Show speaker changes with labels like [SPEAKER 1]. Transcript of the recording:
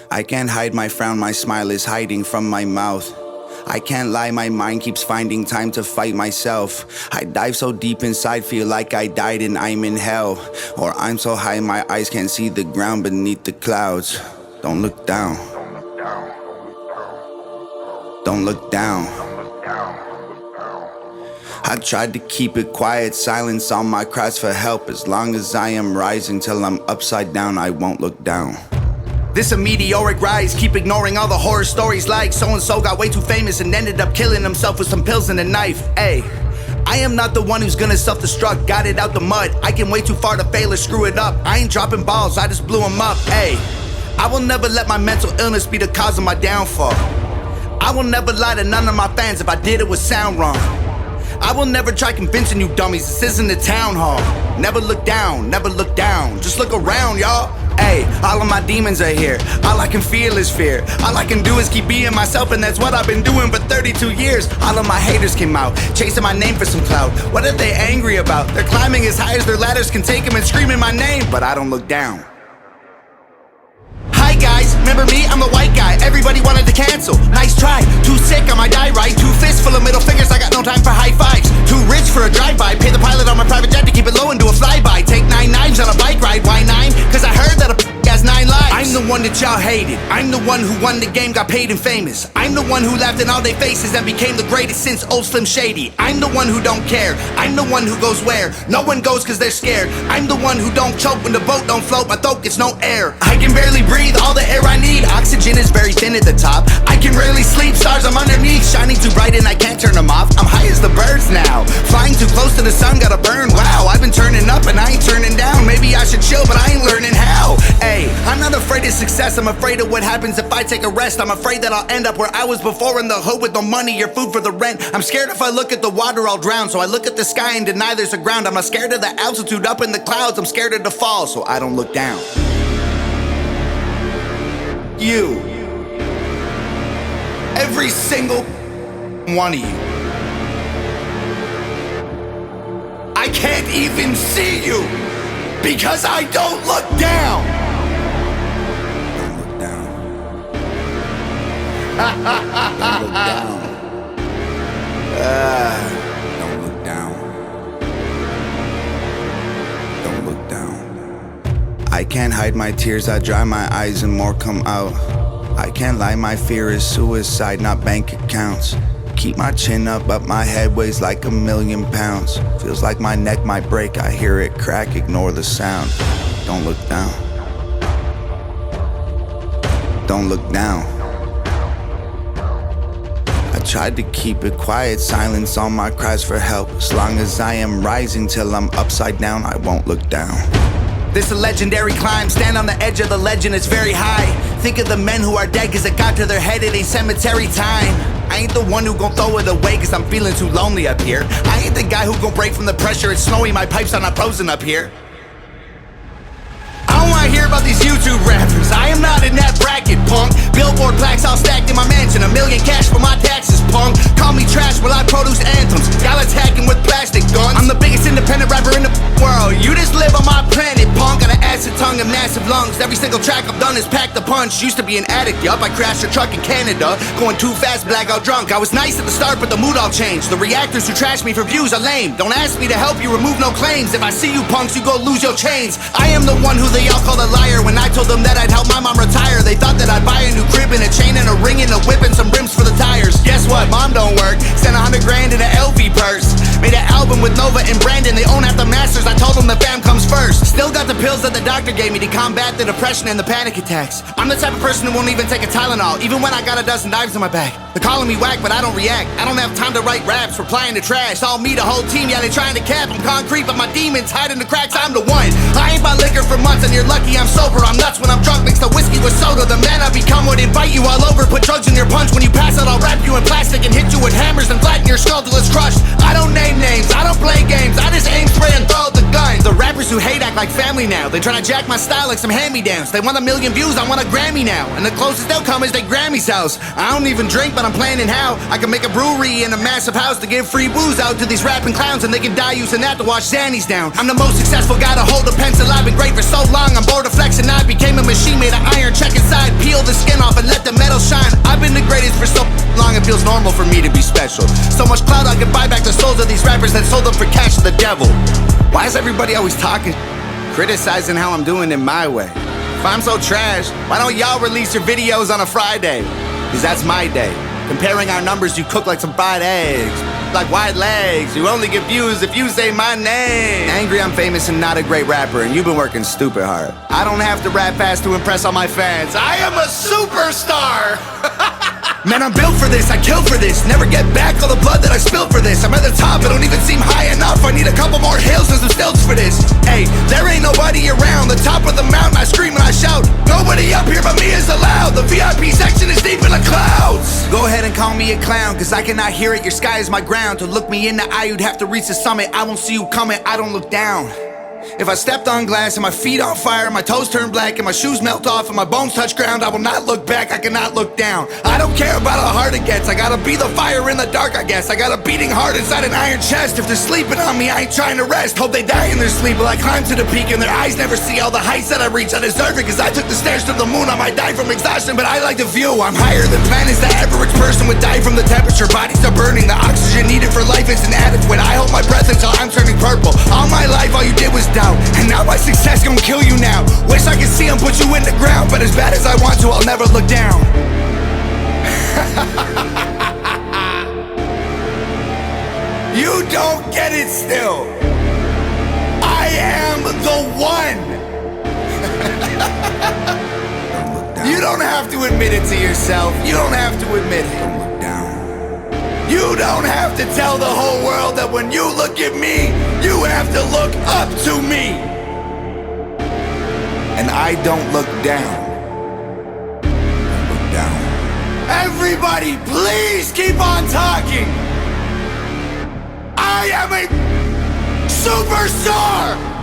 [SPEAKER 1] I can't hide my frown, my smile is hiding from my mouth. I can't lie, my mind keeps finding time to fight myself. I dive so deep inside, feel like I died and I'm in hell. Or I'm so high my eyes can't see the ground beneath the clouds. Don't look down. Don't look down. I tried to keep it quiet, silence all my cries for help. As long as I am rising till I'm upside down, I won't look down. This a meteoric rise, keep ignoring all the horror stories like so-and-so got way too famous and ended up killing himself with some pills and a knife. Ayy, I am not the one who's gonna self-destruct, got it out the mud. I can way too far to fail or screw it up. I ain't dropping balls, I just blew them up. Ayy, I will never let my mental illness be the cause of my downfall. I will never lie to none of my fans if I did it would sound wrong. I will never try convincing you dummies this isn't a town hall. Never look down, just look around, y'all. Ayy, all of my demons are here, all I can feel is fear. All I can do is keep being myself, and that's what I've been doing for 32 years. All of my haters came out, chasing my name for some clout. What are they angry about? They're climbing as high as their ladders can take them and screaming my name, but I don't look down. Hi guys, remember me? I'm the white guy everybody wanted to cancel. Nice try, too sick, I might die right. Two fists full of middle fingers, I got no time for high fives. Too rich for a drive-by, pay the pilot on my private jet to keep it low and do a flyby. Take 9 knives on a bike ride, why 9? Cause I heard that a has 9 lives. I'm the one that y'all hated, I'm the one who won the game, got paid and famous. I'm the one who laughed in all their faces and became the greatest since old Slim Shady. I'm the one who don't care, I'm the one who goes where no one goes cause they're scared. I'm the one who don't choke when the boat don't float, my throat gets no air. I can barely breathe, all the air I need, oxygen is very thin at the top. I can rarely sleep, stars I'm underneath, shining too bright and I can't turn them off. I'm high as the birds now, flying too close to the sun, gotta burn. Wow, I've been turning up and I ain't turning down. Maybe I should chill but I ain't learning how. Ayy, I'm not afraid of success, I'm afraid of what happens if I take a rest. I'm afraid that I'll end up where I was before, in the hood with no money or food for the rent. I'm scared if I look at the water I'll drown, so I look at the sky and deny there's a ground. I'm not scared of the altitude up in the clouds, I'm scared of the fall, so I don't look down. You, every single one of you, I can't even see you because I don't look down. Don't look down. Don't look down. Don't look down. Don't look down. I can't hide my tears, I dry my eyes and more come out. I can't lie, my fear is suicide, not bank accounts. Keep my chin up, but my head weighs like 1,000,000 pounds. Feels like my neck might break, I hear it crack, ignore the sound. Don't look down. Don't look down. I tried to keep it quiet, silence all my cries for help. As long as I am rising till I'm upside down, I won't look down. This a legendary climb, stand on the edge of the legend, it's very high. Think of the men who are dead cause it got to their head, it ain't cemetery time. I ain't the one who gon' throw it away cause I'm feeling too lonely up here. I ain't the guy who gon' break from the pressure, it's snowy, my pipes are not frozen up here. I don't wanna hear about these YouTube rappers, I am not in that bracket, punk. Billboard plaques all stacked in my mansion, 1,000,000 cash for my taxes, punk. Call me trash while I produce anthems, y'all attacking with plastic guns. I'm the biggest independent rapper in the world, you just live on my planet, punk. Got an acid tongue and massive lungs, every single track I've done is packed a punch. Used to be an addict, yup, I crashed a truck in Canada, going too fast, blackout drunk. I was nice at the start but the mood all changed, the reactors who trash me for views are lame. Don't ask me to help you, remove no claims. If I see you punks, you go lose your chains. I am the one who they all call a liar. When I told them that I'd help my mom retire, they thought that I'd buy a new crib and a chain and a ring and a whip and some rims for the tires. Guess what, mom don't work, sent 100 grand in an LV purse. Made an album with Nova and Brandon, they own half the masters, I told them the fam comes first. Still got the pills that the doctor gave me to combat the depression and the panic attacks. I'm the type of person who won't even take a Tylenol, even when I got a dozen knives in my back. They're calling me whack but I don't react, I don't have time to write raps, replying to trash. All me, the whole team, yeah they trying to cap. I'm concrete but my demons hide in the cracks, I'm the one. I ain't bought liquor for months and you're lucky I'm sober. I'm nuts when I'm drunk, mix the whiskey with soda. The man I become would invite you all over, put drugs in your punch. When you pass out I'll wrap you in plastic and hit you with hammers and flatten your skull till it's crushed. I don't name names, I don't play games, I just aim, spray and throw the gun. The rappers who hate act like family now, they try to jack my style like some hand-me-downs. They want 1,000,000 views, I want a Grammy now, and the closest they'll come is they Grammy's house. I don't even drink but I'm planning how I can make a brewery in a massive house to give free booze out to these rapping clowns, and they can die using that to wash Xannies down. I'm the most successful guy to hold a pencil, I've been great for so long, I'm bored of flexing. I became a machine made of iron, check inside, peel peel the skin off and let the metal shine. I've been the greatest for so long, it feels normal for me to be special. So much clout I could buy back the souls of these rappers that sold them for cash to the devil. Why is everybody always talking, criticizing how I'm doing it my way? If I'm so trash, why don't y'all release your videos on a Friday? Cause that's my day. Comparing our numbers, you cook like some fried eggs, like wide legs. You only get views if you say my name. Angry I'm famous and not a great rapper, and you've been working stupid hard. I don't have to rap fast to impress all my fans. I am a superstar. Man, I'm built for this, I kill for this. Never get back all the blood that I spilled for this. I'm at the top, it don't even seem high enough. I need a couple more hills and some stilts for this. Hey, there ain't nobody around. The top of the mountain, I scream and I shout. Nobody up here but me is allowed. The VIP section is deep in the clouds. Go ahead and call me a clown, cause I cannot hear it. Your sky is my ground. To look me in the eye, you'd have to reach the summit. I won't see you coming, I don't look down. If I stepped on glass and my feet on fire, my toes turn black and my shoes melt off and my bones touch ground, I will not look back, I cannot look down. I don't care about how hard it gets, I gotta be the fire in the dark, I guess. I got a beating heart inside an iron chest. If they're sleeping on me, I ain't trying to rest. Hope they die in their sleep while I climb to the peak and their eyes never see all the heights that I reach. I deserve it cause I took the stairs to the moon. I might die from exhaustion, but I like the view. I'm higher than planets, the average person would die from the temperature. Bodies are burning, the oxygen needed for life is inadequate. I hold my breath until I'm turning purple. All my life all you did was doubt, and now my success gon' kill you now. Wish I could see him put you in the ground, but as bad as I want to, I'll never look down. You don't get it still. I am the one. You don't have to admit it to yourself. You don't have to admit it. Don't look down. You don't have to tell the whole world that when you look at me, you have to look up to me. And I don't look down. Don't look down. Everybody, please keep on talking. I am a superstar.